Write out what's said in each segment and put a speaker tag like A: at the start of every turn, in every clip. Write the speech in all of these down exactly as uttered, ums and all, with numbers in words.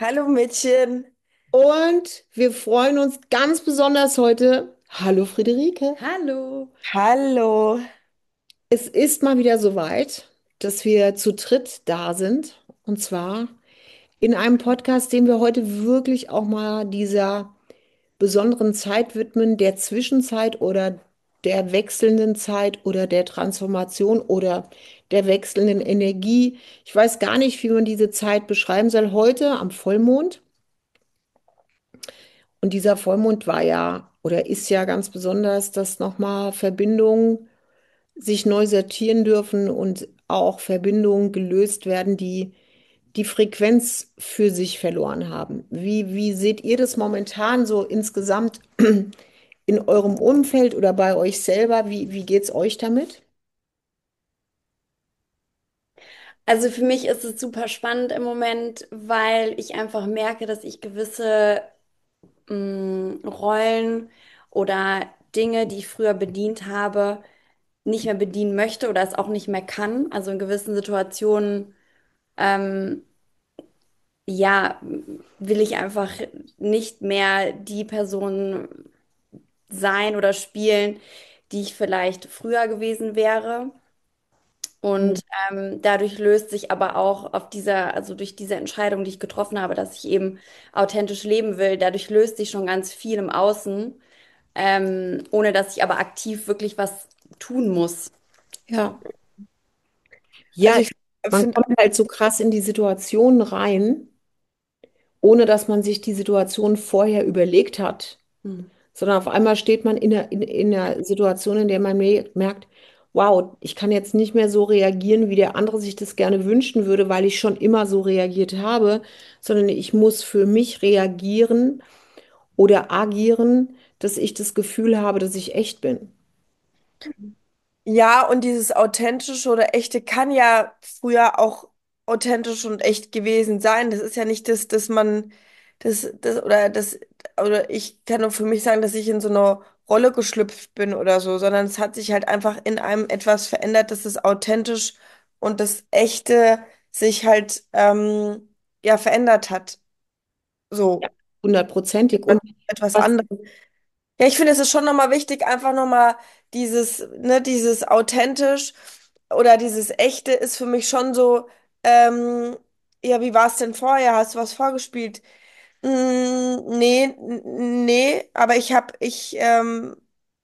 A: Hallo Mädchen.
B: Und wir freuen uns ganz besonders heute. Hallo Friederike.
A: Hallo. Hallo.
B: Es ist mal wieder soweit, dass wir zu dritt da sind. Und zwar in einem Podcast, den wir heute wirklich auch mal dieser besonderen Zeit widmen, der Zwischenzeit oder der wechselnden Zeit oder der Transformation oder der wechselnden Energie. Ich weiß gar nicht, wie man diese Zeit beschreiben soll. Heute am Vollmond. Und dieser Vollmond war ja oder ist ja ganz besonders, dass nochmal Verbindungen sich neu sortieren dürfen und auch Verbindungen gelöst werden, die die Frequenz für sich verloren haben. Wie, wie seht ihr das momentan so insgesamt in eurem Umfeld oder bei euch selber? Wie, wie geht's euch damit?
A: Also für mich ist es super spannend im Moment, weil ich einfach merke, dass ich gewisse mh, Rollen oder Dinge, die ich früher bedient habe, nicht mehr bedienen möchte oder es auch nicht mehr kann. Also in gewissen Situationen, ähm, ja, will ich einfach nicht mehr die Person sein oder spielen, die ich vielleicht früher gewesen wäre.
B: Mhm.
A: Und ähm, dadurch löst sich aber auch auf dieser, also durch diese Entscheidung, die ich getroffen habe, dass ich eben authentisch leben will, dadurch löst sich schon ganz viel im Außen, ähm, ohne dass ich aber aktiv wirklich was tun muss.
B: Ja,
A: Also
B: ja,
A: ich
B: man
A: finde,
B: kommt halt so krass in die Situation rein, ohne dass man sich die Situation vorher überlegt hat.
A: hm,
B: Sondern auf einmal steht man in einer, in, in einer Situation, in der man me- merkt, wow, ich kann jetzt nicht mehr so reagieren, wie der andere sich das gerne wünschen würde, weil ich schon immer so reagiert habe, sondern ich muss für mich reagieren oder agieren, dass ich das Gefühl habe, dass ich echt bin.
A: ja, und dieses authentische oder echte kann ja früher auch authentisch und echt gewesen sein. Das ist ja nicht das, dass man das, das oder das, oder ich kann nur für mich sagen, dass ich in so eine Rolle geschlüpft bin oder so, sondern es hat sich halt einfach in einem etwas verändert, dass das authentisch und das Echte sich halt ähm, ja verändert hat.
B: Ja,
A: So,
B: hundertprozentig. Und
A: etwas
B: was,
A: anderes. Ja, ich finde, es ist schon nochmal wichtig, einfach nochmal dieses, ne, dieses authentisch oder dieses echte ist für mich schon so, ähm, ja, wie war es denn vorher? Hast du was vorgespielt? Mm, nee, n- nee, aber ich habe, ich, ähm,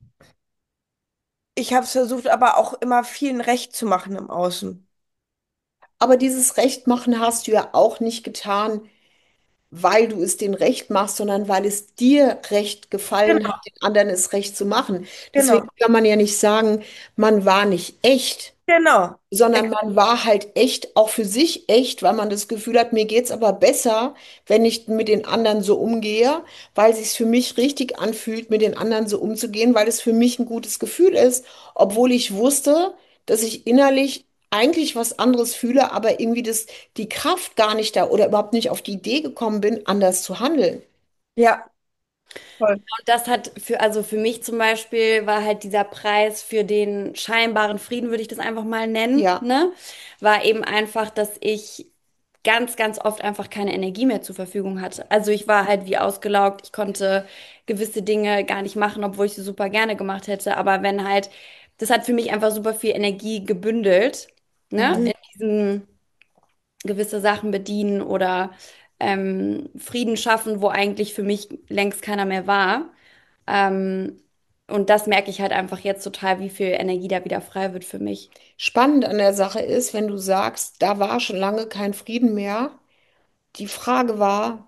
A: ich habe es versucht, aber auch immer vielen recht zu machen im Außen.
B: aber dieses Rechtmachen hast du ja auch nicht getan, weil du es denen recht machst, sondern weil es dir recht gefallen hat,
A: Genau,
B: den anderen es recht zu machen. Deswegen
A: genau,
B: kann man ja nicht sagen, man war nicht echt,
A: genau.
B: sondern
A: Ex-
B: man war halt echt, auch für sich echt, weil man das Gefühl hat, mir geht's aber besser, wenn ich mit den anderen so umgehe, weil sich's für mich richtig anfühlt, mit den anderen so umzugehen, weil es für mich ein gutes Gefühl ist, obwohl ich wusste, dass ich innerlich eigentlich was anderes fühle, aber irgendwie das, die Kraft gar nicht da oder überhaupt nicht auf die Idee gekommen bin, anders zu handeln.
A: Ja, voll. Und das hat für, also für mich zum Beispiel war halt dieser Preis für den scheinbaren Frieden, würde ich das einfach mal nennen,
B: Ja,
A: ne? War eben einfach, dass ich ganz, ganz oft einfach keine Energie mehr zur Verfügung hatte. Also ich war halt wie ausgelaugt, ich konnte gewisse Dinge gar nicht machen, obwohl ich sie super gerne gemacht hätte. Aber wenn halt, das hat für mich einfach super viel Energie gebündelt, ne?
B: mhm.
A: In diesem gewisse Sachen bedienen oder ähm, Frieden schaffen, wo eigentlich für mich längst keiner mehr war. Ähm, und das merke ich halt einfach jetzt total, wie viel Energie da wieder frei wird für mich.
B: Spannend an der Sache ist, wenn du sagst, da war schon lange kein Frieden mehr. Die Frage war,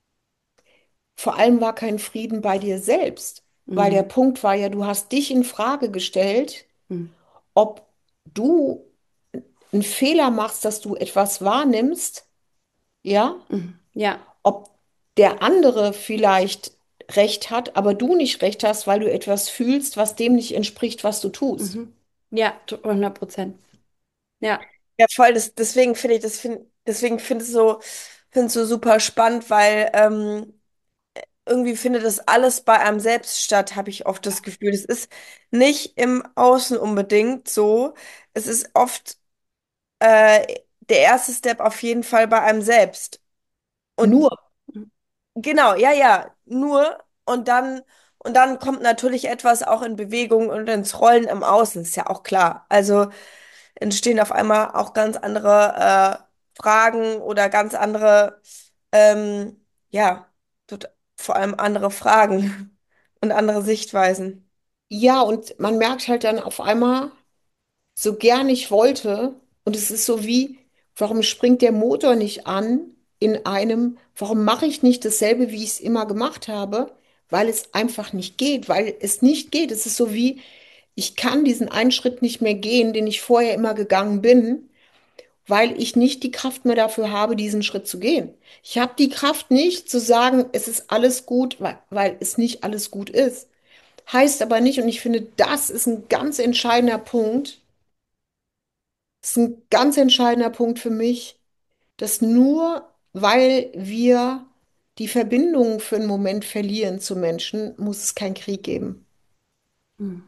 B: vor allem war kein Frieden bei dir selbst, weil
A: Mhm.
B: der Punkt war ja, du hast dich in Frage gestellt,
A: Mhm.
B: ob du einen Fehler machst, dass du etwas wahrnimmst, ja,
A: Mhm. Ja.
B: ob der andere vielleicht recht hat, aber du nicht recht hast, weil du etwas fühlst, was dem nicht entspricht, was du tust.
A: Mhm. Ja, to- hundert Prozent. Ja.
C: Ja, voll. Das, deswegen finde ich das find, deswegen finde ich so, finde es so super spannend, weil ähm, irgendwie findet das alles bei einem selbst statt, habe ich oft das Gefühl. Es ist nicht im Außen unbedingt so. Es ist oft äh, der erste Step auf jeden Fall bei einem selbst.
B: Nur.
C: Genau, ja, ja, nur und dann und dann kommt natürlich etwas auch in Bewegung und ins Rollen im Außen, ist ja auch klar. Also entstehen auf einmal auch ganz andere äh, Fragen oder ganz andere, ähm, ja, tot- vor allem andere Fragen und andere Sichtweisen.
B: Ja, und man merkt halt dann auf einmal, so gern ich wollte, und es ist so wie, warum springt der Motor nicht an in einem, warum mache ich nicht dasselbe, wie ich es immer gemacht habe? Weil es einfach nicht geht, weil es nicht geht. Es ist so wie, ich kann diesen einen Schritt nicht mehr gehen, den ich vorher immer gegangen bin, weil ich nicht die Kraft mehr dafür habe, diesen Schritt zu gehen. Ich habe die Kraft nicht zu sagen, es ist alles gut, weil, weil es nicht alles gut ist. Heißt aber nicht, und ich finde, das ist ein ganz entscheidender Punkt, das ist ein ganz entscheidender Punkt für mich, dass nur weil wir die Verbindung für einen Moment verlieren zu Menschen, muss es keinen Krieg geben.
A: Mhm.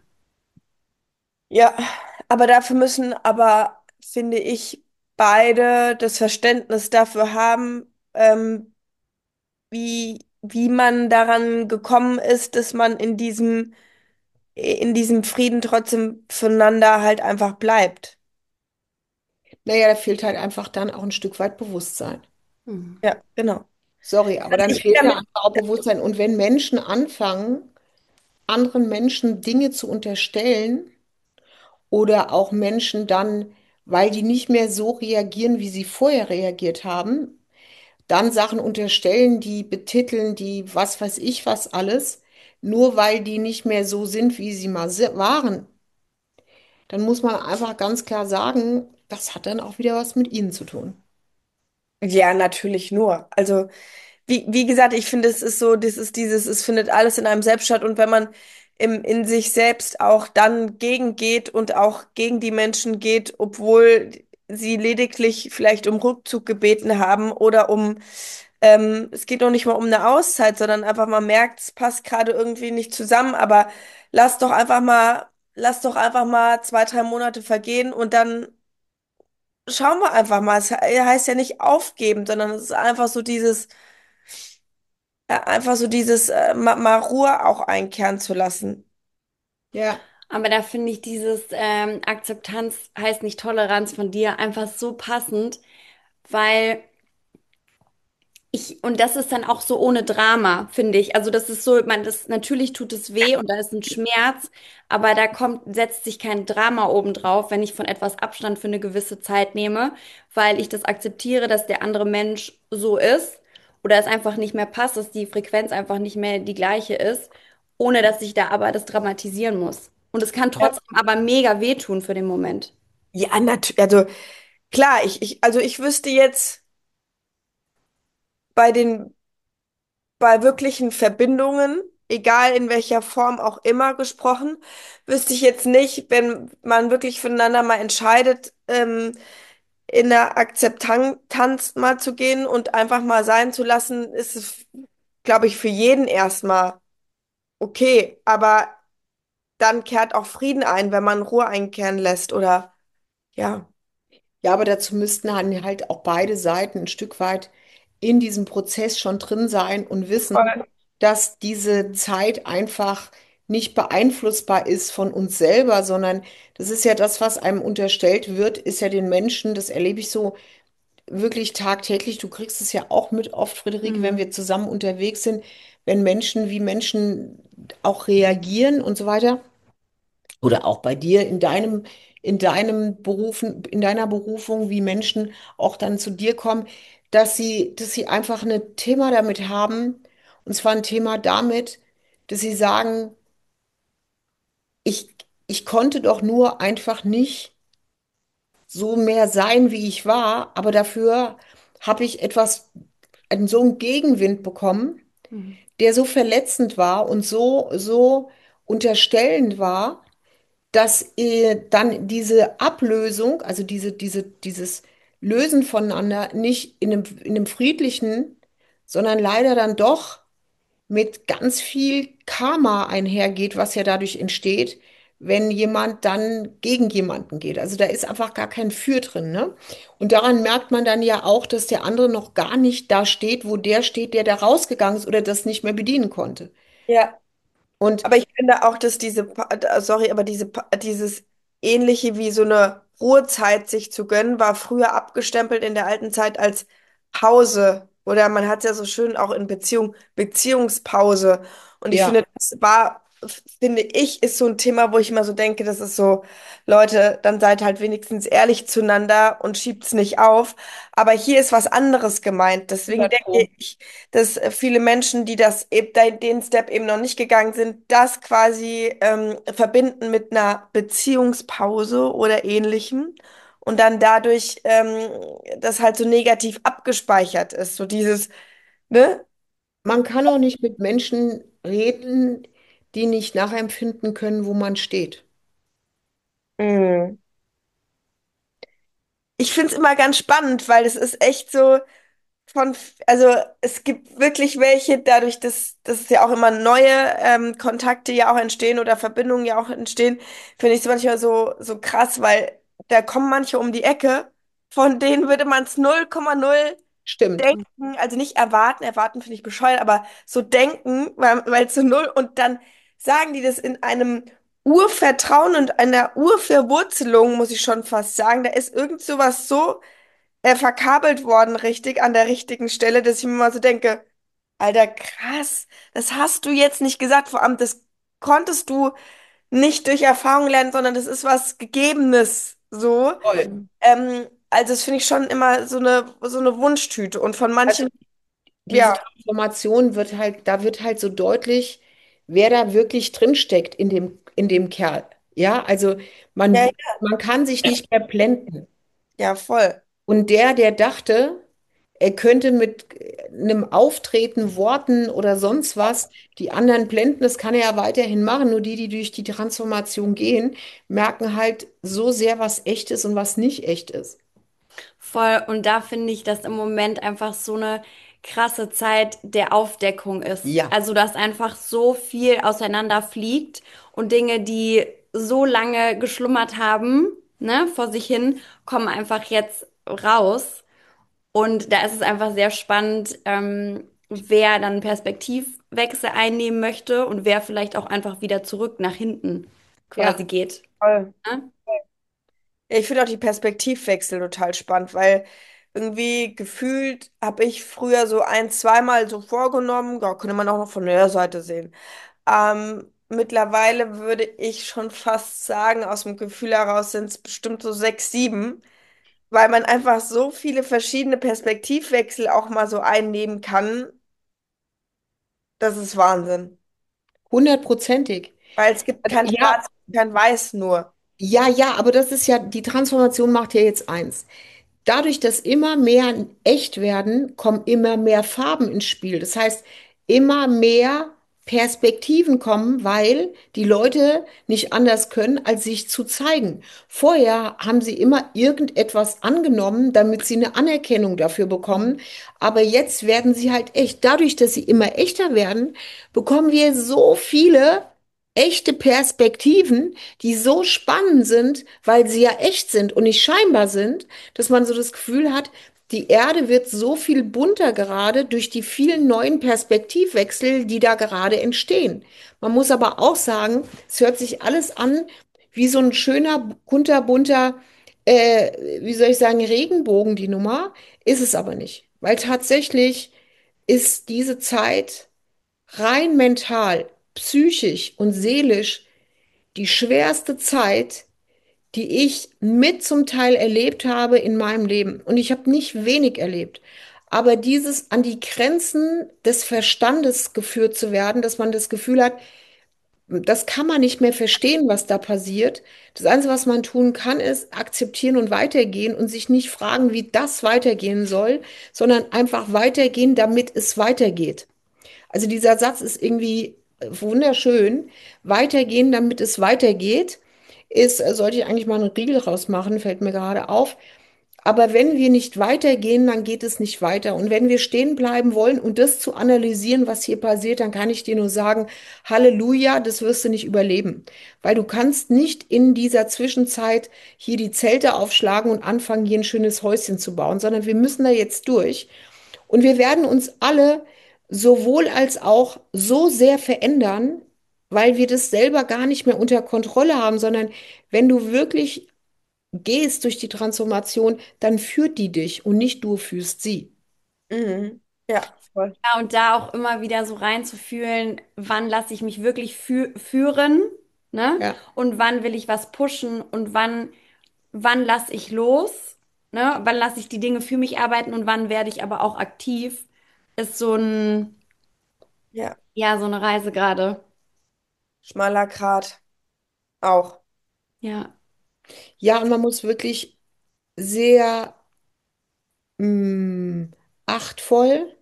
C: Ja, aber dafür müssen aber, finde ich, beide das Verständnis dafür haben, ähm, wie, wie man daran gekommen ist, dass man in diesem, in diesem Frieden trotzdem füreinander halt einfach bleibt.
B: Naja, da fehlt halt einfach dann auch ein Stück weit Bewusstsein.
A: Mhm.
C: Ja, genau.
B: Sorry, aber dann
C: Ich
B: fehlt da
C: bin
B: einfach auch Bewusstsein. Und wenn Menschen anfangen, anderen Menschen Dinge zu unterstellen oder auch Menschen dann, weil die nicht mehr so reagieren, wie sie vorher reagiert haben, dann Sachen unterstellen, die betiteln, die was weiß ich was alles, nur weil die nicht mehr so sind, wie sie mal si- waren, dann muss man einfach ganz klar sagen, das hat dann auch wieder was mit ihnen zu tun.
C: ja, natürlich nur. Also, wie, wie gesagt, ich finde, es ist so, das ist dieses, es findet alles in einem selbst statt. Und wenn man im, in sich selbst auch dann gegengeht und auch gegen die Menschen geht, obwohl sie lediglich vielleicht um Rückzug gebeten haben oder um, ähm, es geht noch nicht mal um eine Auszeit, sondern einfach mal merkt, es passt gerade irgendwie nicht zusammen, aber lass doch einfach mal, lass doch einfach mal zwei, drei Monate vergehen und dann schauen wir einfach mal. Es he- heißt ja nicht aufgeben, sondern es ist einfach so dieses, äh, einfach so dieses, äh, ma- mal Ruhe auch einkehren zu lassen.
B: Ja,
A: Aber da finde ich dieses ähm, Akzeptanz heißt nicht Toleranz von dir einfach so passend, weil ich, und das ist dann auch so ohne Drama, finde ich. Also das ist so, man, das, natürlich tut es weh und da ist ein Schmerz, aber da kommt, setzt sich kein Drama obendrauf, wenn ich von etwas Abstand für eine gewisse Zeit nehme, weil ich das akzeptiere, dass der andere Mensch so ist oder es einfach nicht mehr passt, dass die Frequenz einfach nicht mehr die gleiche ist, ohne dass ich da aber das dramatisieren muss. Und es kann
C: Ja,
A: trotzdem aber mega wehtun für den Moment.
C: ja, natürlich. Also klar, ich, ich, also ich wüsste jetzt bei den, bei wirklichen Verbindungen, egal in welcher Form auch immer gesprochen, wüsste ich jetzt nicht, wenn man wirklich füreinander mal entscheidet, ähm, in der Akzeptanz mal zu gehen und einfach mal sein zu lassen, ist es, glaube ich, für jeden erstmal okay. Aber dann kehrt auch Frieden ein, wenn man Ruhe einkehren lässt oder ja.
B: ja, aber dazu müssten dann halt auch beide Seiten ein Stück weit in diesem Prozess schon drin sein und wissen,
C: Voll.
B: dass diese Zeit einfach nicht beeinflussbar ist von uns selber, sondern das ist ja das, was einem unterstellt wird, ist ja den Menschen, das erlebe ich so wirklich tagtäglich. Du kriegst es ja auch mit oft, Friederike, wenn
A: Mhm.
B: wir zusammen unterwegs sind, wenn Menschen, wie Menschen auch reagieren und so weiter. Oder auch bei dir in deinem, in deinem Berufen, in deiner Berufung, wie Menschen auch dann zu dir kommen, dass sie, dass sie einfach ein Thema damit haben. Und zwar ein Thema damit, dass sie sagen, ich, ich konnte doch nur einfach nicht so mehr sein, wie ich war, aber dafür habe ich etwas, einen, so einen Gegenwind bekommen,
A: Mhm.
B: der so verletzend war und so, so unterstellend war, dass äh, dann diese Ablösung, also diese, diese, dieses Lösen voneinander nicht in einem, in einem friedlichen, sondern leider dann doch mit ganz viel Karma einhergeht, was ja dadurch entsteht, wenn jemand dann gegen jemanden geht. Also da ist einfach gar kein Für drin, ne? Und daran merkt man dann ja auch, dass der andere noch gar nicht da steht, wo der steht, der da rausgegangen ist oder das nicht mehr bedienen konnte.
C: Ja.
B: Und
C: Aber ich finde auch, dass diese, Pa- äh, sorry, aber diese, Pa- dieses ähnliche wie so eine Ruhezeit sich zu gönnen, war früher abgestempelt in der alten Zeit als Pause. Oder man hat es ja so schön auch in Beziehung, Beziehungspause. Und ich
B: ja,
C: finde, das war, finde ich, ist so ein Thema, wo ich immer so denke, das ist so, Leute, dann seid halt wenigstens ehrlich zueinander und schiebt's nicht auf. Aber hier ist was anderes gemeint. Deswegen
B: hundert
C: denke
B: Pro.
C: ich, dass äh, viele Menschen, die das eben, den Step eben noch nicht gegangen sind, das quasi ähm, verbinden mit einer Beziehungspause oder ähnlichem und dann dadurch ähm, das halt so negativ abgespeichert ist. So dieses, ne?
B: Man kann auch nicht mit Menschen reden, die nicht nachempfinden können, wo man steht.
C: Mm. Ich finde es immer ganz spannend, weil es ist echt so. Von, also es gibt wirklich welche, dadurch, dass, dass ja auch immer neue ähm, Kontakte ja auch entstehen oder Verbindungen ja auch entstehen, finde ich es manchmal so, so krass, weil da kommen manche um die Ecke, von denen würde man es null Komma null
B: Stimmt.
C: denken, also nicht erwarten, erwarten finde ich bescheuert, aber so denken, weil, weil zu null und dann sagen die das in einem Urvertrauen und einer Urverwurzelung, muss ich schon fast sagen, da ist irgend sowas so äh, verkabelt worden, richtig, an der richtigen Stelle, dass ich mir mal so denke, Alter, krass, das hast du jetzt nicht gesagt, vor allem, das konntest du nicht durch Erfahrung lernen, sondern das ist was Gegebenes, so.
B: Voll.
C: Ähm, also das finde ich schon immer so eine, so eine Wunschtüte und von
B: Also
C: manchen,
B: diese
C: ja,
B: Transformation wird halt, da wird halt so deutlich, wer da wirklich drinsteckt in dem, in dem Kerl. Ja, also
C: ja,
B: man,
C: ja,
B: man kann sich nicht mehr blenden.
C: ja, voll.
B: Und der, der dachte, er könnte mit einem Auftreten, Worten oder sonst was die anderen blenden, das kann er ja weiterhin machen. Nur die, die durch die Transformation gehen, merken halt so sehr, was echt ist und was nicht echt ist.
A: Voll. Und da finde ich, dass im Moment einfach so eine krasse Zeit der Aufdeckung ist.
B: Ja,
A: Also, dass einfach so viel auseinanderfliegt und Dinge, die so lange geschlummert haben, ne, vor sich hin, kommen einfach jetzt raus. Und da ist es einfach sehr spannend, ähm, wer dann einen Perspektivwechsel einnehmen möchte und wer vielleicht auch einfach wieder zurück nach hinten
B: ja,
A: quasi geht.
C: Voll.
A: Ne?
C: Ja, ich finde auch die Perspektivwechsel total spannend, weil irgendwie gefühlt habe ich früher so ein, zweimal so vorgenommen, ja, könnte man auch noch von der Seite sehen. Ähm, mittlerweile würde ich schon fast sagen, aus dem Gefühl heraus sind es bestimmt so sechs, sieben, weil man einfach so viele verschiedene Perspektivwechsel auch mal so einnehmen kann. Das ist Wahnsinn.
B: hundertprozentig.
C: Weil es gibt
B: Also,
C: kein
B: ja,
C: Schwarz, kein Weiß nur.
B: ja, ja, aber das ist ja, die Transformation macht ja jetzt eins. Dadurch, dass immer mehr echt werden, kommen immer mehr Farben ins Spiel. Das heißt, immer mehr Perspektiven kommen, weil die Leute nicht anders können, als sich zu zeigen. Vorher haben sie immer irgendetwas angenommen, damit sie eine Anerkennung dafür bekommen. Aber jetzt werden sie halt echt. Dadurch, dass sie immer echter werden, bekommen wir so viele echte Perspektiven, die so spannend sind, weil sie ja echt sind und nicht scheinbar sind, dass man so das Gefühl hat, die Erde wird so viel bunter gerade durch die vielen neuen Perspektivwechsel, die da gerade entstehen. Man muss aber auch sagen, es hört sich alles an wie so ein schöner, kunterbunter, äh, wie soll ich sagen, Regenbogen, die Nummer, ist es aber nicht. Weil tatsächlich ist diese Zeit rein mental, psychisch und seelisch die schwerste Zeit, die ich mit zum Teil erlebt habe in meinem Leben. Und ich habe nicht wenig erlebt. Aber dieses an die Grenzen des Verstandes geführt zu werden, dass man das Gefühl hat, das kann man nicht mehr verstehen, was da passiert. Das Einzige, was man tun kann, ist akzeptieren und weitergehen und sich nicht fragen, wie das weitergehen soll, sondern einfach weitergehen, damit es weitergeht. Also dieser Satz ist irgendwie wunderschön. Weitergehen, damit es weitergeht, ist, äh, sollte ich eigentlich mal einen Riegel rausmachen, fällt mir gerade auf. Aber wenn wir nicht weitergehen, dann geht es nicht weiter. Und wenn wir stehen bleiben wollen und das zu analysieren, was hier passiert, dann kann ich dir nur sagen, Halleluja, das wirst du nicht überleben. Weil du kannst nicht in dieser Zwischenzeit hier die Zelte aufschlagen und anfangen, hier ein schönes Häuschen zu bauen, sondern wir müssen da jetzt durch. Und wir werden uns alle sowohl als auch so sehr verändern, weil wir das selber gar nicht mehr unter Kontrolle haben, sondern wenn du wirklich gehst durch die Transformation, dann führt die dich und nicht du führst sie.
C: Mhm. Ja, voll.
A: Ja, und da auch immer wieder so reinzufühlen, wann lasse ich mich wirklich fü führen, ne?
B: Ja.
A: Und wann will ich was pushen und wann, wann lasse ich los, ne? Wann lasse ich die Dinge für mich arbeiten und wann werde ich aber auch aktiv, ist so ein,
C: Ja,
A: ja, so eine Reise gerade.
C: schmaler Grat auch.
A: Ja.
B: Ja, und man muss wirklich sehr mh, achtvoll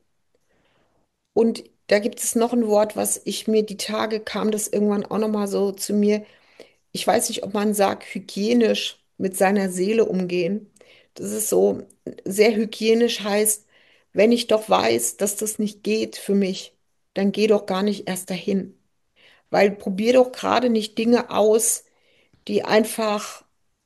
B: und da gibt es noch ein Wort, was ich mir die Tage kam, das irgendwann auch noch mal so zu mir. Ich weiß nicht, ob man sagt, hygienisch mit seiner Seele umgehen. Das ist so sehr hygienisch heißt, wenn ich doch weiß, dass das nicht geht für mich, dann geh doch gar nicht erst dahin. Weil probier doch gerade nicht Dinge aus, die einfach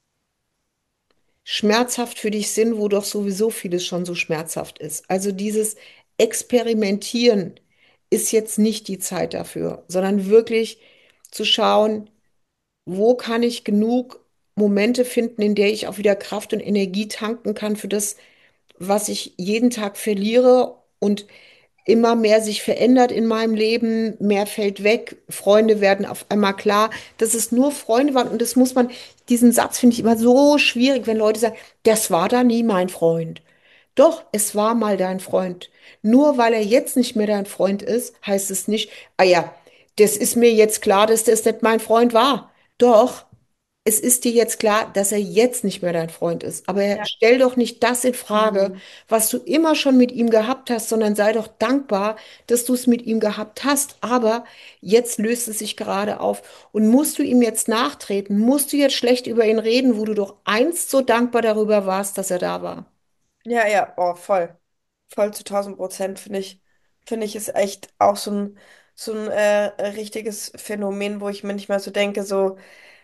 B: schmerzhaft für dich sind, wo doch sowieso vieles schon so schmerzhaft ist. Also dieses Experimentieren ist jetzt nicht die Zeit dafür, sondern wirklich zu schauen, wo kann ich genug Momente finden, in der ich auch wieder Kraft und Energie tanken kann für das, was ich jeden Tag verliere und immer mehr sich verändert in meinem Leben, mehr fällt weg, Freunde werden auf einmal klar, dass es nur Freunde waren und das muss man, diesen Satz finde ich immer so schwierig, wenn Leute sagen, das war da nie mein Freund. Doch, es war mal dein Freund. Nur weil er jetzt nicht mehr dein Freund ist, heißt es nicht, ah ja, das ist mir jetzt klar, dass das nicht mein Freund war. Doch, es ist dir jetzt klar, dass er jetzt nicht mehr dein Freund ist. Aber
C: Ja.
B: stell doch nicht das in Frage,
A: Mhm.
B: was du immer schon mit ihm gehabt hast, sondern sei doch dankbar, dass du es mit ihm gehabt hast. Aber jetzt löst es sich gerade auf. Und musst du ihm jetzt nachtreten? Musst du jetzt schlecht über ihn reden, wo du doch einst so dankbar darüber warst, dass er da war?
C: Ja, ja, oh, voll. Voll zu tausend Prozent, finde ich. Finde ich, ist echt auch so ein, so ein äh, richtiges Phänomen, wo ich manchmal so denke, so,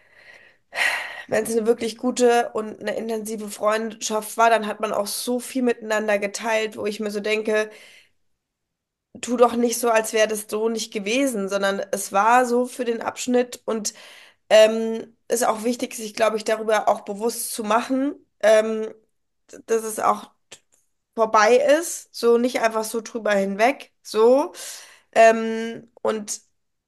C: wenn es eine wirklich gute und eine intensive Freundschaft war, dann hat man auch so viel miteinander geteilt, wo ich mir so denke, tu doch nicht so, als wäre das so nicht gewesen, sondern es war so für den Abschnitt und ähm, ist auch wichtig, sich, glaube ich, darüber auch bewusst zu machen, ähm, dass es auch vorbei ist, so nicht einfach so drüber hinweg, so. Ähm, und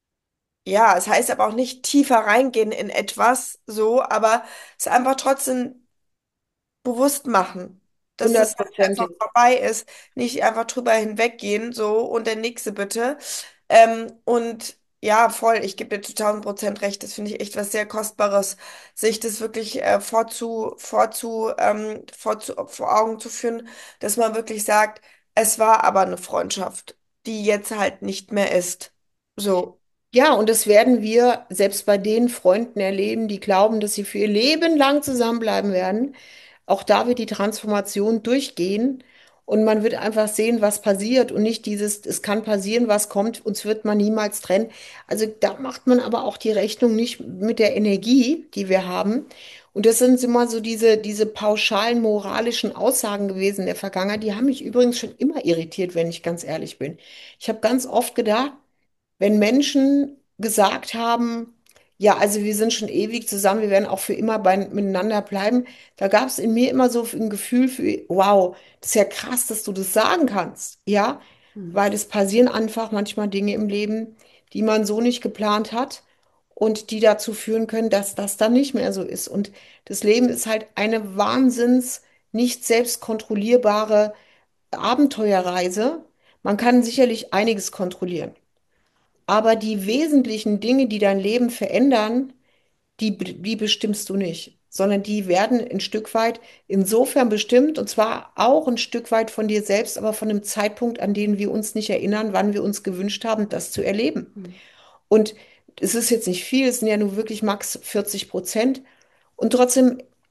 C: ja, es heißt aber auch nicht tiefer reingehen in etwas, so, aber es einfach trotzdem bewusst machen, dass es halt einfach
B: Hundertprozentig.
C: vorbei ist, nicht einfach drüber hinweggehen, so und der nächste bitte. Ähm, und ja, voll, ich gebe dir zu tausend Prozent recht, das finde ich echt was sehr Kostbares, sich das wirklich äh, vorzu, vorzu, ähm, vorzu, vor Augen zu führen, dass man wirklich sagt, es war aber eine Freundschaft, die jetzt halt nicht mehr ist. So.
B: Ja, und das werden wir selbst bei den Freunden erleben, die glauben, dass sie für ihr Leben lang zusammenbleiben werden. Auch da wird die Transformation durchgehen und man wird einfach sehen, was passiert und nicht dieses, es kann passieren, was kommt, uns wird man niemals trennen. Also da macht man aber auch die Rechnung nicht mit der Energie, die wir haben. Und das sind immer so diese, diese pauschalen moralischen Aussagen gewesen in der Vergangenheit. Die haben mich übrigens schon immer irritiert, wenn ich ganz ehrlich bin. Ich habe ganz oft gedacht, wenn Menschen gesagt haben, ja, also wir sind schon ewig zusammen, wir werden auch für immer bei, miteinander bleiben, da gab es in mir immer so ein Gefühl für, wow, das ist ja krass, dass du das sagen kannst, ja,
A: Mhm.
B: weil es passieren einfach manchmal Dinge im Leben, die man so nicht geplant hat und die dazu führen können, dass das dann nicht mehr so ist. Und das Leben ist halt eine wahnsinns nicht selbst kontrollierbare Abenteuerreise. Man kann sicherlich einiges kontrollieren. Aber die wesentlichen Dinge, die dein Leben verändern, die, die bestimmst du nicht, sondern die werden ein Stück weit insofern bestimmt, und zwar auch ein Stück weit von dir selbst, aber von dem Zeitpunkt, an den wir uns nicht erinnern, wann wir uns gewünscht haben, das zu erleben.
A: Mhm.
B: Und es ist jetzt nicht viel, es sind ja nur wirklich max vierzig Prozent. Und trotzdem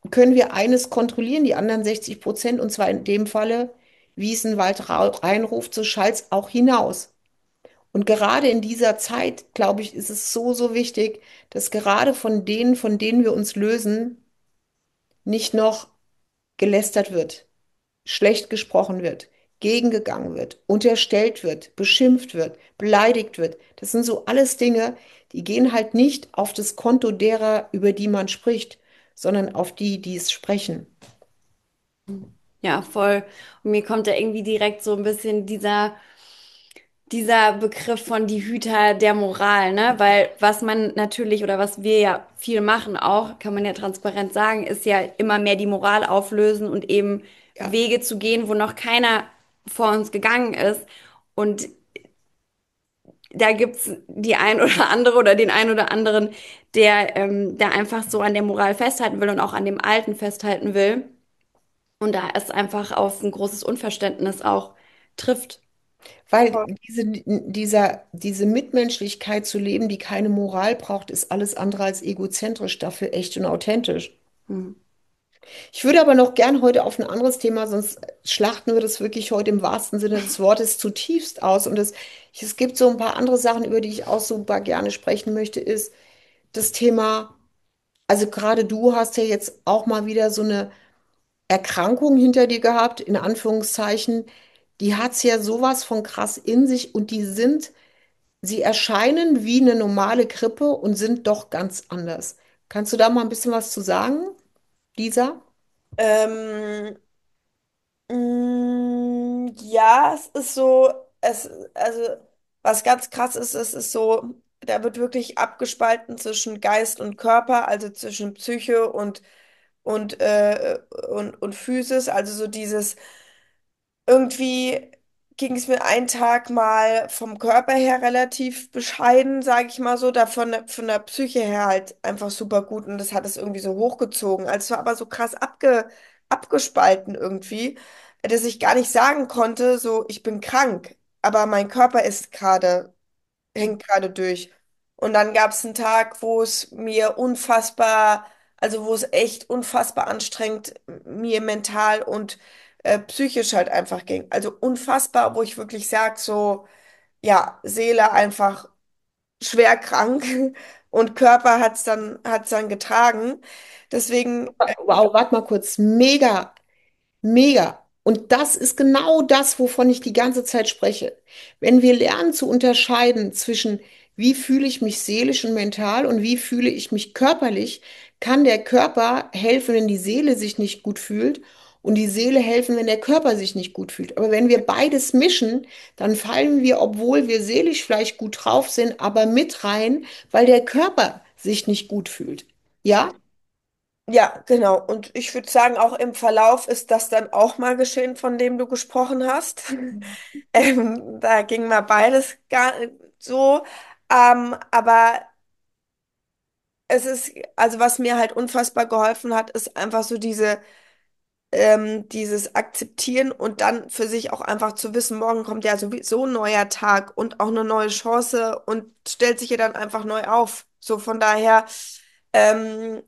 B: können wir eines kontrollieren, die anderen sechzig Prozent, und zwar in dem Falle, wie es ein Wald ra- reinruft, so schallt auch hinaus. Und gerade in dieser Zeit, glaube ich, ist es so, so wichtig, dass gerade von denen, von denen wir uns lösen, nicht noch gelästert wird, schlecht gesprochen wird, gegengegangen wird, unterstellt wird, beschimpft wird, beleidigt wird. Das sind so alles Dinge, die gehen halt nicht auf das Konto derer, über die man spricht, sondern auf die, die es sprechen.
A: Ja, voll. Und mir kommt da irgendwie direkt so ein bisschen dieser, dieser Begriff von die Hüter der Moral, ne? Weil was man natürlich oder was wir ja viel machen auch, kann man ja transparent sagen, ist ja immer mehr die Moral auflösen und eben
B: Ja,
A: Wege zu gehen, wo noch keiner vor uns gegangen ist. Und da gibt's die ein oder andere oder den ein oder anderen, der, ähm, der einfach so an der Moral festhalten will und auch an dem Alten festhalten will. Und da es einfach auf ein großes Unverständnis auch trifft.
B: weil diese, dieser, diese Mitmenschlichkeit zu leben, die keine Moral braucht, ist alles andere als egozentrisch, dafür echt und authentisch.
A: Hm.
B: Ich würde aber noch gern heute auf ein anderes Thema, sonst schlachten wir das wirklich heute im wahrsten Sinne des Wortes zutiefst aus. Und es, es gibt so ein paar andere Sachen, über die ich auch super gerne sprechen möchte, ist das Thema, also gerade du hast ja jetzt auch mal wieder so eine Erkrankung hinter dir gehabt, in Anführungszeichen. Die hat es ja sowas von krass in sich und die sind, sie erscheinen wie eine normale Grippe und sind doch ganz anders. Kannst du da mal ein bisschen was zu sagen, Lisa?
C: Ähm, Mm, ja, es ist so, es, also, was ganz krass ist, es ist so, da wird wirklich abgespalten zwischen Geist und Körper, also zwischen Psyche und, und, äh, und, und Physis, also so dieses, irgendwie ging es mir einen Tag mal vom Körper her relativ bescheiden, sage ich mal so, da von, der- von der Psyche her halt einfach super gut und das hat es irgendwie so hochgezogen. Also es war aber so krass abge, abgespalten irgendwie, dass ich gar nicht sagen konnte, so ich bin krank, aber mein Körper ist gerade hängt gerade durch. Und dann gab es einen Tag, wo es mir unfassbar, also wo es echt unfassbar anstrengend mir mental und äh, psychisch halt einfach ging. Also unfassbar, wo ich wirklich sage, so, ja, Seele einfach schwer krank und Körper hat es dann, hat's dann getragen. Deswegen, äh,
B: Wow, warte mal kurz. Mega. Mega. Und das ist genau das, wovon ich die ganze Zeit spreche. Wenn wir lernen zu unterscheiden zwischen, wie fühle ich mich seelisch und mental und wie fühle ich mich körperlich, kann der Körper helfen, wenn die Seele sich nicht gut fühlt und die Seele helfen, wenn der Körper sich nicht gut fühlt. Aber wenn wir beides mischen, dann fallen wir, obwohl wir seelisch vielleicht gut drauf sind, aber mit rein, weil der Körper sich nicht gut fühlt. Ja?
C: ja, genau. Und ich würde sagen, auch im Verlauf ist das dann auch mal geschehen, von dem du gesprochen hast. Ähm, da ging mal beides gar so. Ähm, aber es ist, also was mir halt unfassbar geholfen hat, ist einfach so diese, ähm, dieses Akzeptieren und dann für sich auch einfach zu wissen, morgen kommt ja sowieso ein neuer Tag und auch eine neue Chance und stellt sich ja dann einfach neu auf. So von daher, ähm,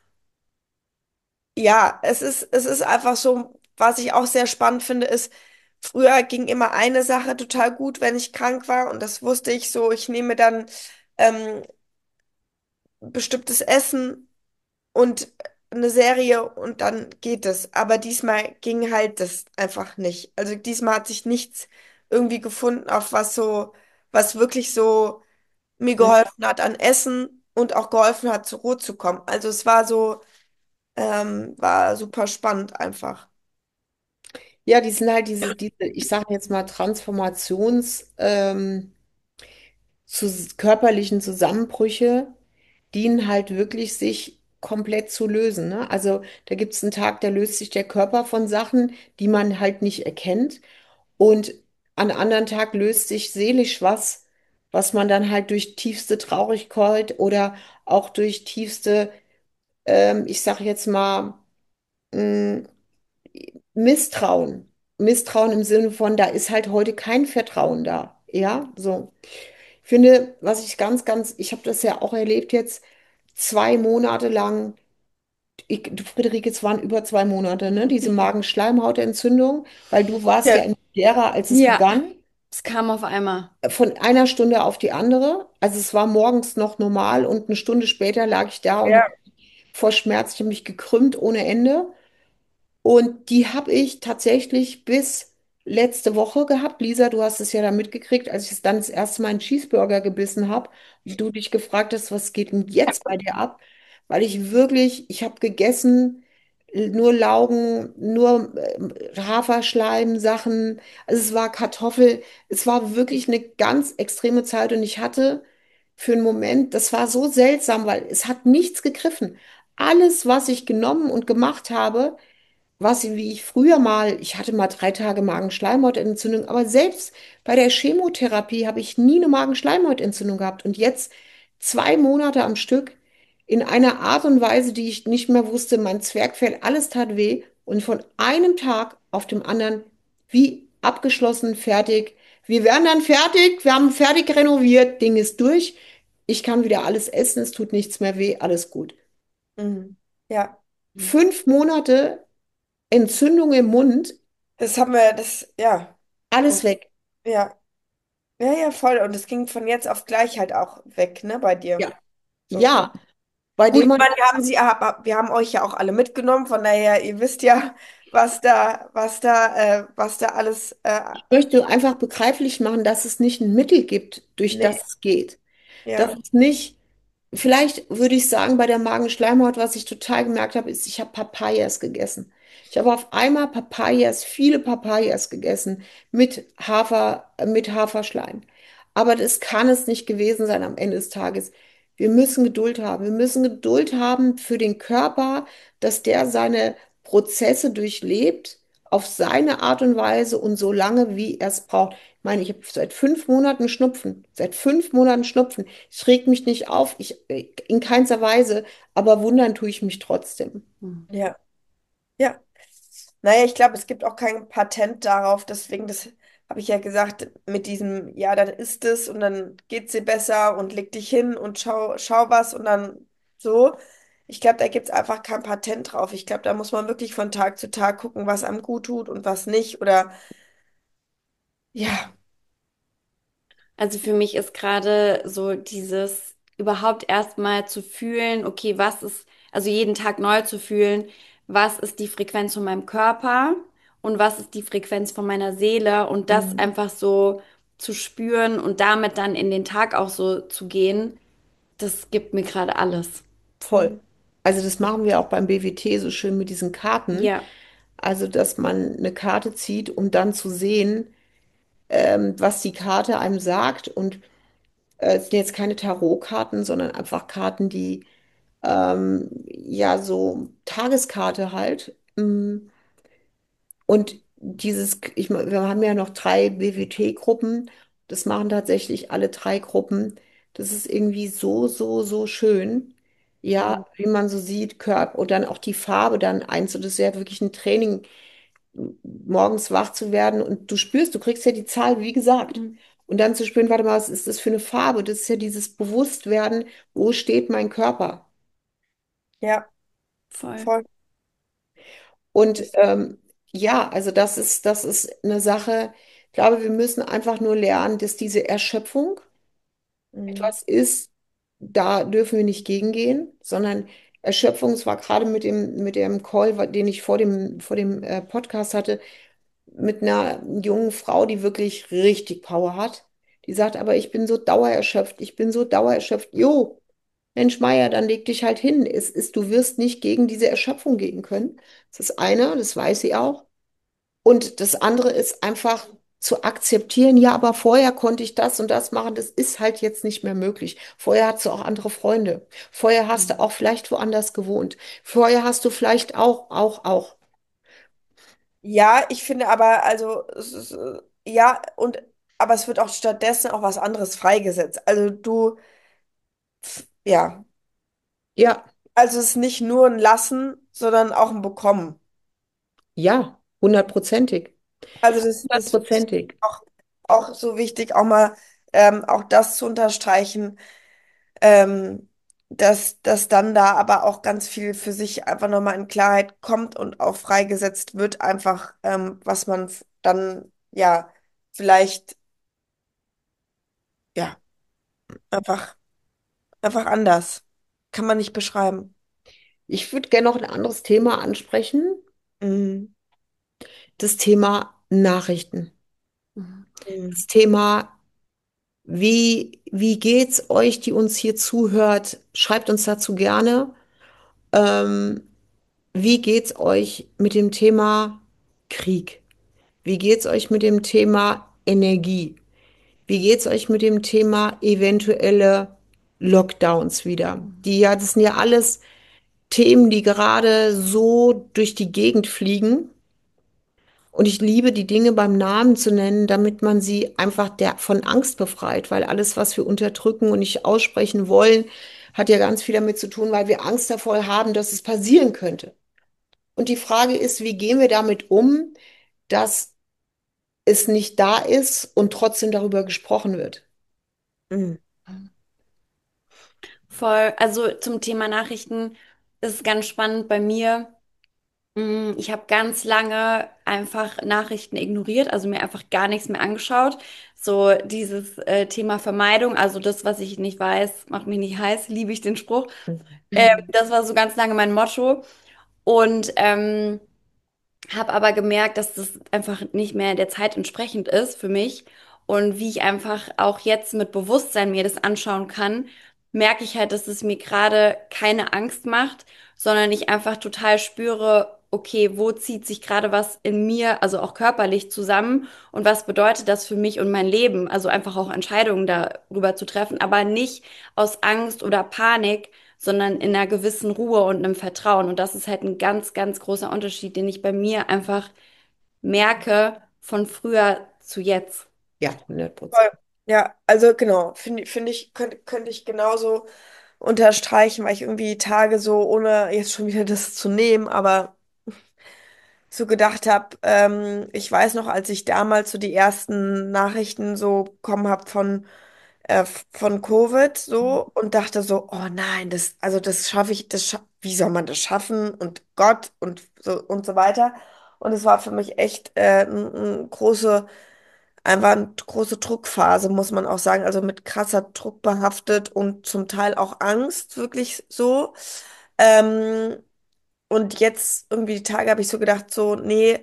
C: ja, es ist, es ist einfach so, was ich auch sehr spannend finde, ist, früher ging immer eine Sache total gut, wenn ich krank war und das wusste ich so, ich nehme dann ähm, bestimmtes Essen und eine Serie und dann geht es. Aber diesmal ging halt das einfach nicht. Also diesmal hat sich nichts irgendwie gefunden, auf was so, was wirklich so mir geholfen hat an Essen und auch geholfen hat, zur Ruhe zu kommen. Also es war so, ähm, war super spannend einfach.
B: Ja, die sind halt diese, diese, ich sage jetzt mal, Transformations, ähm, zu körperlichen Zusammenbrüche, dienen halt wirklich, sich komplett zu lösen. Ne? Also da gibt es einen Tag, da löst sich der Körper von Sachen, die man halt nicht erkennt. Und an einem anderen Tag löst sich seelisch was, was man dann halt durch tiefste Traurigkeit oder auch durch tiefste, ähm, ich sage jetzt mal, mh, Misstrauen. Misstrauen im Sinne von, da ist halt heute kein Vertrauen da. Ja, so. Ich finde, was ich ganz, ganz, ich habe das ja auch erlebt jetzt, zwei Monate lang Ich, du, Friederike, es waren über zwei Monate, ne? Diese Magenschleimhautentzündung, weil du warst ja
C: Ja.
B: in Gera, als es
A: Ja,
B: begann,
A: es kam auf einmal.
B: von einer Stunde auf die andere. Also es war morgens noch normal und eine Stunde später lag ich da und habe
C: Ja.
B: vor Schmerz, ich habe mich gekrümmt ohne Ende. Und die habe ich tatsächlich bis letzte Woche gehabt. Lisa, du hast es ja da mitgekriegt, als ich dann das erste Mal einen Cheeseburger gebissen habe und du dich gefragt hast, was geht denn jetzt bei dir ab? Weil ich wirklich, ich habe gegessen, äh, nur Laugen, nur äh, Haferschleim, Sachen. Also es war Kartoffel. Es war wirklich eine ganz extreme Zeit und ich hatte für einen Moment, das war so seltsam, weil es hat nichts gegriffen. Alles, was ich genommen und gemacht habe, was, wie ich früher mal, ich hatte mal drei Tage Magenschleimhautentzündung, aber selbst bei der Chemotherapie habe ich nie eine Magenschleimhautentzündung gehabt. Und jetzt zwei Monate am Stück in einer Art und Weise, die ich nicht mehr wusste, mein Zwerchfell, alles tat weh. Und von einem Tag auf dem anderen wie abgeschlossen, fertig. Wir werden dann fertig, wir haben fertig renoviert, Ding ist durch. Ich kann wieder alles essen, es tut nichts mehr weh, alles gut.
C: Mhm. Ja.
B: Fünf Monate Entzündung im Mund,
C: Das haben wir, das, ja.
B: alles
C: Und
B: weg.
C: ja. Ja, ja, voll. Und es ging von jetzt auf gleich halt auch weg, ne, bei dir.
B: Ja.
C: So.
B: Ja, bei
C: Gut,
B: dem
C: ich
B: man,
C: meine, wir haben sie, hab- wir haben euch ja auch alle mitgenommen, von daher, ihr wisst ja, was da, was da, äh, was da alles, äh,
B: ich möchte einfach begreiflich machen, dass es nicht ein Mittel gibt, durch das
C: nee,
B: es geht. Das
C: ja.
B: ist nicht, vielleicht würde ich sagen, bei der Magenschleimhaut, was ich total gemerkt habe, ist, ich habe Papayas gegessen. Ich habe auf einmal Papayas, viele Papayas gegessen mit Hafer, äh, mit Haferschleim. Aber das kann es nicht gewesen sein am Ende des Tages. Wir müssen Geduld haben. Wir müssen Geduld haben für den Körper, dass der seine Prozesse durchlebt, auf seine Art und Weise und so lange, wie er es braucht. Ich meine, ich habe seit fünf Monaten Schnupfen, seit fünf Monaten Schnupfen. Ich reg mich nicht auf, ich, äh, in keinster Weise, aber wundern tue ich mich trotzdem.
A: Hm.
C: Ja, ja. Naja, ich glaube, es gibt auch kein Patent darauf, deswegen, das habe ich ja gesagt, mit diesem, ja, dann ist es und dann geht's dir besser und leg dich hin und schau, schau was und dann so. Ich glaube, da gibt es einfach kein Patent drauf. Ich glaube, da muss man wirklich von Tag zu Tag gucken, was einem gut tut und was nicht. Oder ja,
A: Also für mich ist gerade so dieses überhaupt erstmal zu fühlen, okay, was ist, also jeden Tag neu zu fühlen, was ist die Frequenz von meinem Körper und was ist die Frequenz von meiner Seele und das
C: Mhm.
A: einfach so zu spüren und damit dann in den Tag auch so zu gehen, das gibt mir gerade alles.
B: Voll.
C: Mhm.
B: Also das machen wir auch beim B W T so schön mit diesen Karten.
A: Ja.
B: Also, dass man eine Karte zieht, um dann zu sehen, ähm, was die Karte einem sagt. Und äh, es sind jetzt keine Tarotkarten, sondern einfach Karten, die ähm, ja so Tageskarte halt. Mm. Und dieses, ich, mein, wir haben ja noch drei B W T-Gruppen. Das machen tatsächlich alle drei Gruppen. Das ist irgendwie so, so, so schön. Ja,
C: Mhm.
B: wie man so sieht, Körper und dann auch die Farbe dann eins. Und das ist ja wirklich ein Training, m- morgens wach zu werden und du spürst, du kriegst ja die Zahl, wie gesagt.
A: Mhm.
B: Und dann zu spüren, warte mal, was ist das für eine Farbe? Das ist ja dieses Bewusstwerden, wo steht mein Körper?
C: Ja,
A: Voll.
C: voll.
B: Und
C: Das,
B: ähm, ja, also das ist, das ist eine Sache. Ich glaube, wir müssen einfach nur lernen, dass diese Erschöpfung
C: mhm.
B: etwas ist, da dürfen wir nicht gegengehen, sondern Erschöpfung, es war gerade mit dem, mit dem Call, wa- den ich vor dem, vor dem äh, Podcast hatte, mit einer jungen Frau, die wirklich richtig Power hat. Die sagt, aber ich bin so dauererschöpft, ich bin so dauererschöpft. Jo, Mensch, Meier, dann leg dich halt hin. Es ist, du wirst nicht gegen diese Erschöpfung gehen können. Das ist eine, das weiß sie auch. Und das andere ist einfach zu akzeptieren, ja, aber vorher konnte ich das und das machen, das ist halt jetzt nicht mehr möglich. Vorher hast du auch andere Freunde. Vorher hast du auch vielleicht woanders gewohnt. Vorher hast du vielleicht auch, auch, auch.
C: Ja, ich finde aber, also, es ist, äh, ja, und, aber es wird auch stattdessen auch was anderes freigesetzt. Also du, ja,
B: Ja,
C: also es ist nicht nur ein Lassen, sondern auch ein Bekommen.
B: ja, hundertprozentig.
C: Also das, das ist
B: Hundertprozentig.
C: auch, auch so wichtig, auch mal ähm, auch das zu unterstreichen. Ähm, dass, dass dann da aber auch ganz viel für sich einfach nochmal in Klarheit kommt und auch freigesetzt wird, einfach, ähm, was man f- dann, ja, vielleicht, ja, einfach, einfach anders. Kann man nicht beschreiben.
B: Ich würde gerne noch ein anderes Thema ansprechen,
C: Mhm.
B: das Thema Nachrichten.
A: Mhm.
C: Mhm.
B: Das Thema, wie, wie geht's euch, die uns hier zuhört? Schreibt uns dazu gerne. Ähm, Wie geht's euch mit dem Thema Krieg? Wie geht's euch mit dem Thema Energie? Wie geht's euch mit dem Thema eventuelle Lockdowns wieder? Die ja, das sind ja alles Themen, die gerade so durch die Gegend fliegen. Und ich liebe die Dinge beim Namen zu nennen, damit man sie einfach der, von Angst befreit, weil alles, was wir unterdrücken und nicht aussprechen wollen, hat ja ganz viel damit zu tun, weil wir Angst davor haben, dass es passieren könnte. Und die Frage ist, wie gehen wir damit um, dass es nicht da ist und trotzdem darüber gesprochen wird?
C: Mhm.
A: Voll, also zum Thema Nachrichten ist es ganz spannend bei mir. Mm, Ich habe ganz lange einfach Nachrichten ignoriert, also mir einfach gar nichts mehr angeschaut. So dieses äh, Thema Vermeidung, also das, was ich nicht weiß, macht mich nicht heiß, liebe ich den Spruch. Ähm, das war so ganz lange mein Motto. Und ähm, habe aber gemerkt, dass das einfach nicht mehr der Zeit entsprechend ist für mich. Und wie ich einfach auch jetzt mit Bewusstsein mir das anschauen kann, merke ich halt, dass es mir gerade keine Angst macht, sondern ich einfach total spüre, okay, wo zieht sich gerade was in mir, also auch körperlich zusammen und was bedeutet das für mich und mein Leben? Also einfach auch Entscheidungen darüber zu treffen, aber nicht aus Angst oder Panik, sondern in einer gewissen Ruhe und einem Vertrauen. Und das ist halt ein ganz, ganz großer Unterschied, den ich bei mir einfach merke von früher zu jetzt.
B: Ja, hundert Prozent.
C: Voll. Ja, also genau, finde finde ich, könnte, könnte ich genauso unterstreichen, weil ich irgendwie Tage so, ohne jetzt schon wieder das zu nehmen, aber so gedacht habe, ähm, ich weiß noch, als ich damals so die ersten Nachrichten so bekommen habe von, äh, von Covid so und dachte so, oh nein, das, also das schaffe ich, das scha wie soll man das schaffen und Gott und so und so weiter. Und es war für mich echt äh, eine große, einfach eine große Druckphase, muss man auch sagen, also mit krasser Druck behaftet und zum Teil auch Angst, wirklich so. Ähm, und jetzt irgendwie die Tage habe ich so gedacht, so, nee,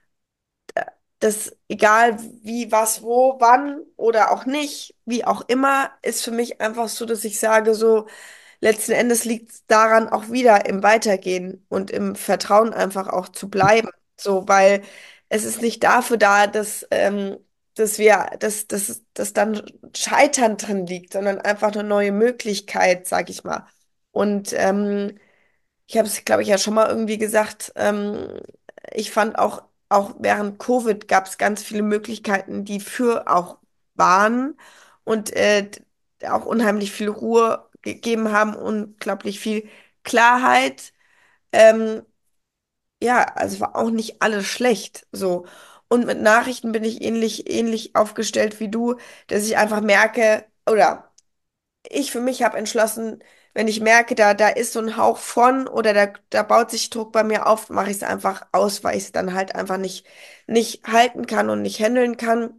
C: das egal wie, was, wo, wann oder auch nicht, wie auch immer, ist für mich einfach so, dass ich sage, so, letzten Endes liegt es daran auch wieder im Weitergehen und im Vertrauen einfach auch zu bleiben. So, weil es ist nicht dafür da, dass, ähm, dass wir, dass, dass, dass dann Scheitern drin liegt, sondern einfach eine neue Möglichkeit, sag ich mal. Und ähm, ich habe es, glaube ich, ja schon mal irgendwie gesagt. Ähm, ich fand auch, auch während Covid gab es ganz viele Möglichkeiten, die für auch waren und äh, auch unheimlich viel Ruhe gegeben haben, unglaublich viel Klarheit. Ähm, ja, also war auch nicht alles schlecht so. Und mit Nachrichten bin ich ähnlich, ähnlich aufgestellt wie du, dass ich einfach merke, oder ich für mich habe entschlossen, wenn ich merke, da, da ist so ein Hauch von oder da, da baut sich Druck bei mir auf, mache ich es einfach aus, weil ich es dann halt einfach nicht, nicht halten kann und nicht handeln kann.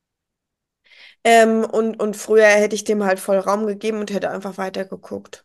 C: Ähm, und, und früher hätte ich dem halt voll Raum gegeben und hätte einfach weitergeguckt.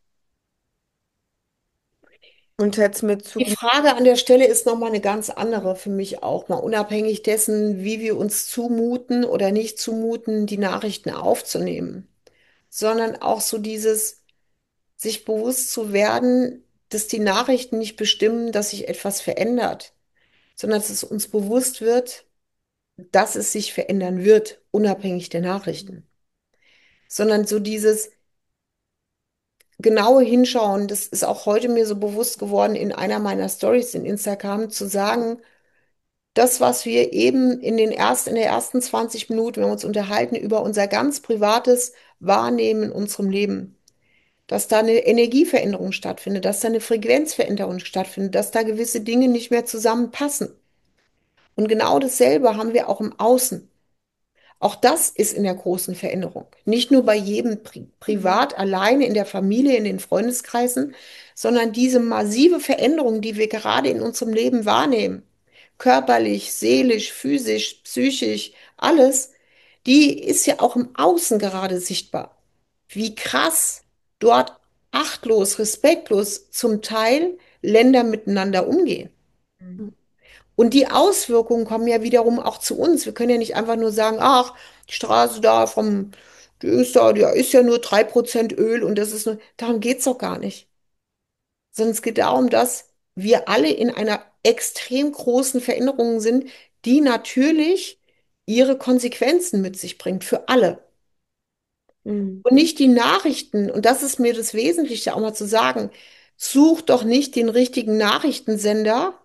C: Und hätte es mir
B: Die
C: zu.
B: Frage an der Stelle ist nochmal eine ganz andere für mich auch, mal unabhängig dessen, wie wir uns zumuten oder nicht zumuten, die Nachrichten aufzunehmen, sondern auch so dieses, sich bewusst zu werden, dass die Nachrichten nicht bestimmen, dass sich etwas verändert, sondern dass es uns bewusst wird, dass es sich verändern wird, unabhängig der Nachrichten. Sondern so dieses genaue Hinschauen, das ist auch heute mir so bewusst geworden in einer meiner Stories in Instagram, zu sagen, das, was wir eben in den ersten, in der ersten zwanzig Minuten, wenn wir uns unterhalten über unser ganz privates Wahrnehmen in unserem Leben, dass da eine Energieveränderung stattfindet, dass da eine Frequenzveränderung stattfindet, dass da gewisse Dinge nicht mehr zusammenpassen. Und genau dasselbe haben wir auch im Außen. Auch das ist in der großen Veränderung. Nicht nur bei jedem Pri privat, alleine in der Familie, in den Freundeskreisen, sondern diese massive Veränderung, die wir gerade in unserem Leben wahrnehmen, körperlich, seelisch, physisch, psychisch, alles, die ist ja auch im Außen gerade sichtbar. Wie krass dort achtlos, respektlos zum Teil Länder miteinander umgehen.
C: Mhm.
B: Und die Auswirkungen kommen ja wiederum auch zu uns. Wir können ja nicht einfach nur sagen, ach, die Straße da vom, die ist da, da ist ja nur drei Prozent Öl und das ist nur, darum geht's doch gar nicht. Sondern es geht darum, dass wir alle in einer extrem großen Veränderung sind, die natürlich ihre Konsequenzen mit sich bringt für alle.
C: Mhm.
B: Und nicht die Nachrichten, und das ist mir das Wesentliche auch mal zu sagen, such doch nicht den richtigen Nachrichtensender,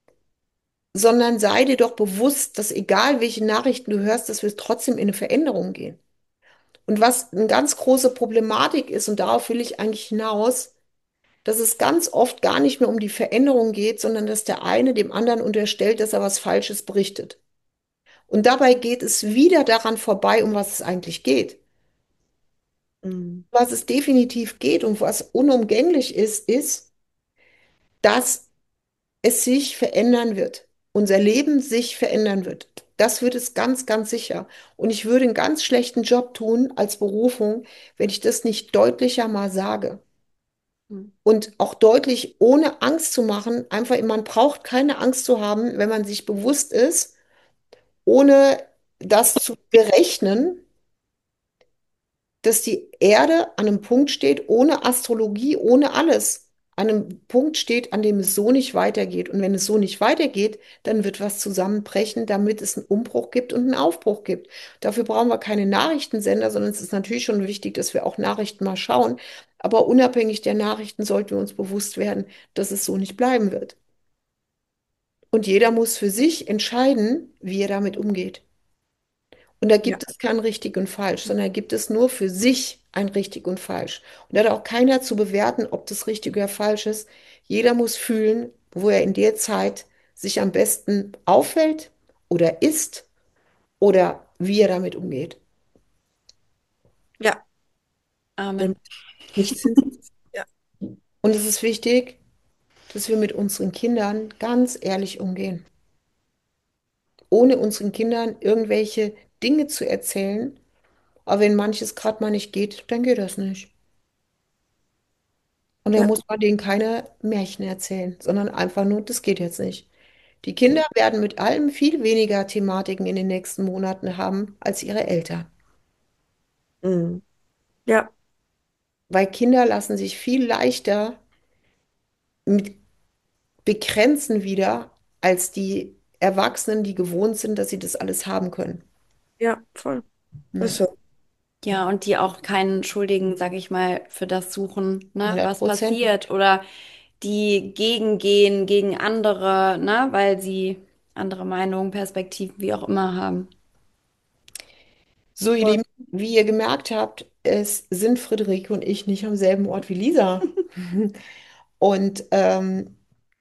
B: sondern sei dir doch bewusst, dass egal welche Nachrichten du hörst, dass wir trotzdem in eine Veränderung gehen. Und was eine ganz große Problematik ist, und darauf will ich eigentlich hinaus, dass es ganz oft gar nicht mehr um die Veränderung geht, sondern dass der eine dem anderen unterstellt, dass er was Falsches berichtet. Und dabei geht es wieder daran vorbei, um was es eigentlich geht.
C: Mhm.
B: Was es definitiv geht und was unumgänglich ist, ist, dass es sich verändern wird. Unser Leben sich verändern wird. Das wird es ganz, ganz sicher. Und ich würde einen ganz schlechten Job tun als Berufung, wenn ich das nicht deutlicher mal sage.
A: Mhm.
B: Und auch deutlich, ohne Angst zu machen, einfach, man braucht keine Angst zu haben, wenn man sich bewusst ist, ohne das zu berechnen, dass die Erde an einem Punkt steht, ohne Astrologie, ohne alles, an einem Punkt steht, an dem es so nicht weitergeht. Und wenn es so nicht weitergeht, dann wird was zusammenbrechen, damit es einen Umbruch gibt und einen Aufbruch gibt. Dafür brauchen wir keine Nachrichtensender, sondern es ist natürlich schon wichtig, dass wir auch Nachrichten mal schauen. Aber unabhängig der Nachrichten sollten wir uns bewusst werden, dass es so nicht bleiben wird. Und jeder muss für sich entscheiden, wie er damit umgeht. Und da
C: Ja.
B: gibt es kein richtig und falsch, sondern da gibt es nur für sich ein richtig und falsch. Und da hat auch keiner zu bewerten, ob das richtig oder falsch ist. Jeder muss fühlen, wo er in der Zeit sich am besten auffällt oder ist oder wie er damit umgeht.
C: Ja. Dem
A: Amen.
C: nichts hinzuzufügen. Ja.
B: Und es ist wichtig, dass wir mit unseren Kindern ganz ehrlich umgehen, ohne unseren Kindern irgendwelche Dinge zu erzählen. Aber wenn manches gerade mal nicht geht, dann geht das nicht. Und da
C: Ja.
B: muss man denen keine Märchen erzählen, sondern einfach nur, das geht jetzt nicht. Die Kinder werden mit allem viel weniger Thematiken in den nächsten Monaten haben als ihre Eltern.
C: Mhm. Ja.
B: Weil Kinder lassen sich viel leichter mit begrenzen wieder als die Erwachsenen, die gewohnt sind, dass sie das alles haben können.
C: Ja, voll.
B: Ja,
C: Ist so.
A: Ja, und die auch keinen Schuldigen, sag ich mal, für das suchen, ne,
B: hundert
A: was
B: Prozent.
A: passiert oder die gegengehen gegen andere, ne, weil sie andere Meinungen, Perspektiven, wie auch immer haben.
B: So, ihr
C: Voll.
B: Lieben, wie ihr gemerkt habt, es sind Friederike und ich nicht am selben Ort wie Lisa. Und ähm,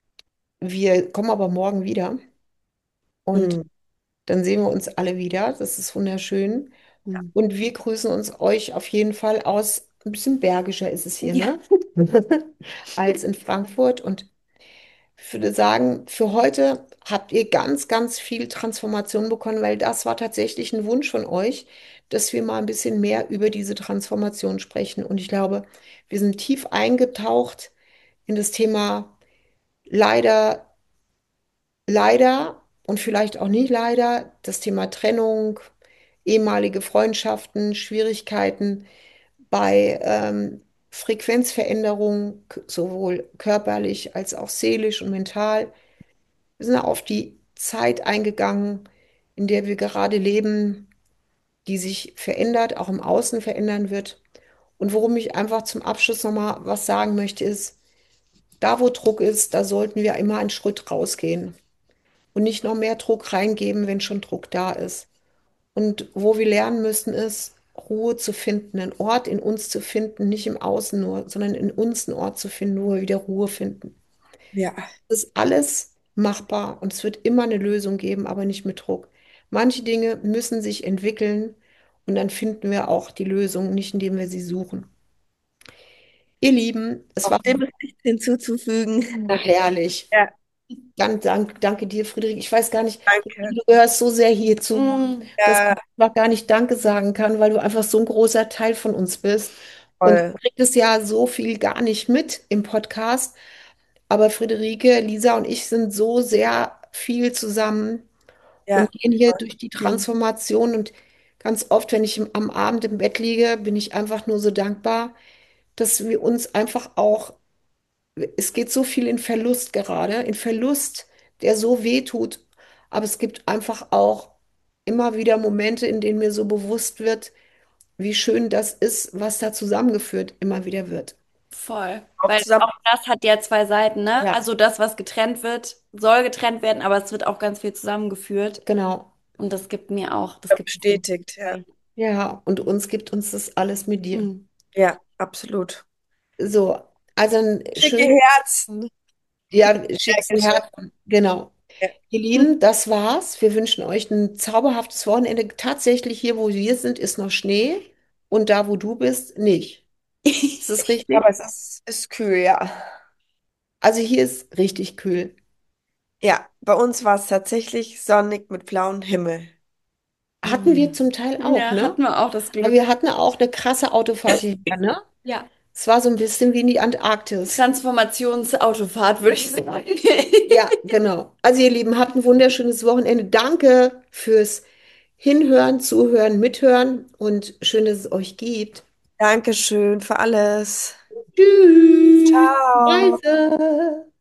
B: wir kommen aber morgen wieder. Und
C: Mhm.
B: dann sehen wir uns alle wieder. Das ist wunderschön.
A: Hm.
B: Und wir grüßen uns euch auf jeden Fall aus. Ein bisschen bergischer ist es hier,
A: Ja.
B: ne? Als in Frankfurt. Und ich würde sagen, für heute habt ihr ganz, ganz viel Transformation bekommen, weil das war tatsächlich ein Wunsch von euch, dass wir mal ein bisschen mehr über diese Transformation sprechen. Und ich glaube, wir sind tief eingetaucht in das Thema leider leider und vielleicht auch nicht leider das Thema Trennung, ehemalige Freundschaften, Schwierigkeiten bei ähm, Frequenzveränderungen, k- sowohl körperlich als auch seelisch und mental. Wir sind auf die Zeit eingegangen, in der wir gerade leben, die sich verändert, auch im Außen verändern wird. Und worum ich einfach zum Abschluss nochmal was sagen möchte, ist, da wo Druck ist, da sollten wir immer einen Schritt rausgehen und nicht noch mehr Druck reingeben, wenn schon Druck da ist. Und wo wir lernen müssen, ist, Ruhe zu finden, einen Ort in uns zu finden, nicht im Außen nur, sondern in uns einen Ort zu finden, wo wir wieder Ruhe finden.
C: Ja.
B: Das ist alles machbar und es wird immer eine Lösung geben, aber nicht mit Druck. Manche Dinge müssen sich entwickeln und dann finden wir auch die Lösung, nicht indem wir sie suchen. Ihr Lieben, es war
C: Auf dem ist nichts hinzuzufügen.
B: herrlich.
C: Ja,
B: Dank, dank, danke dir, Friederike. Ich weiß gar nicht,
C: danke.
B: du gehörst so sehr hierzu,
A: Mm,
B: dass ich
C: Ja,
B: einfach gar nicht Danke sagen kann, weil du einfach so ein großer Teil von uns bist. Und
C: voll.
B: du kriegst es ja so viel gar nicht mit im Podcast. Aber Friederike, Lisa und ich sind so sehr viel zusammen
C: Ja,
B: und gehen hier
C: voll.
B: durch die
C: Mhm.
B: Transformation. Und ganz oft, wenn ich im- am Abend im Bett liege, bin ich einfach nur so dankbar, dass wir uns einfach auch, es geht so viel in Verlust gerade, in Verlust, der so weh tut. Aber es gibt einfach auch immer wieder Momente, in denen mir so bewusst wird, wie schön das ist, was da zusammengeführt immer wieder wird.
A: voll.
C: Auch
A: Weil
C: zusammen
A: auch das hat ja zwei Seiten, ne?
B: Ja,
A: Also das, was getrennt wird, soll getrennt werden, aber es wird auch ganz viel zusammengeführt.
B: genau.
A: Und das gibt mir auch, das gibt mir
C: bestätigt, ja.
A: viel.
B: Ja, und uns gibt uns das alles mit dir.
A: Mm.
C: Ja, absolut.
B: So, also ein
C: Schicke
B: schön,
C: Herzen.
B: ja, schickste
C: Dankeschön.
B: Herzen, genau.
C: Ja.
B: Ihr Lieben, das war's. Wir wünschen euch ein zauberhaftes Wochenende. Tatsächlich hier, wo wir sind, ist noch Schnee und da, wo du bist, nicht. Ist das
C: Aber
B: richtig?
C: es ist, ist kühl, ja.
B: Also hier ist richtig kühl.
C: Ja, bei uns war es tatsächlich sonnig mit blauem Himmel.
B: Hatten wir
A: Mm.
B: zum Teil auch,
A: Ja,
B: ne?
A: hatten wir auch das
B: Aber
A: Glück.
B: wir hatten auch eine krasse Autofahrt hierher, ne?
A: Ja.
B: Es war so ein bisschen wie in die Antarktis.
A: Transformationsautofahrt, würde ich sagen.
B: Ja, genau. Also ihr Lieben, habt ein wunderschönes Wochenende. Danke fürs Hinhören, Zuhören, Mithören und schön, dass es euch gibt.
C: Dankeschön für alles.
B: Tschüss,
C: Ciao.
B: Reise.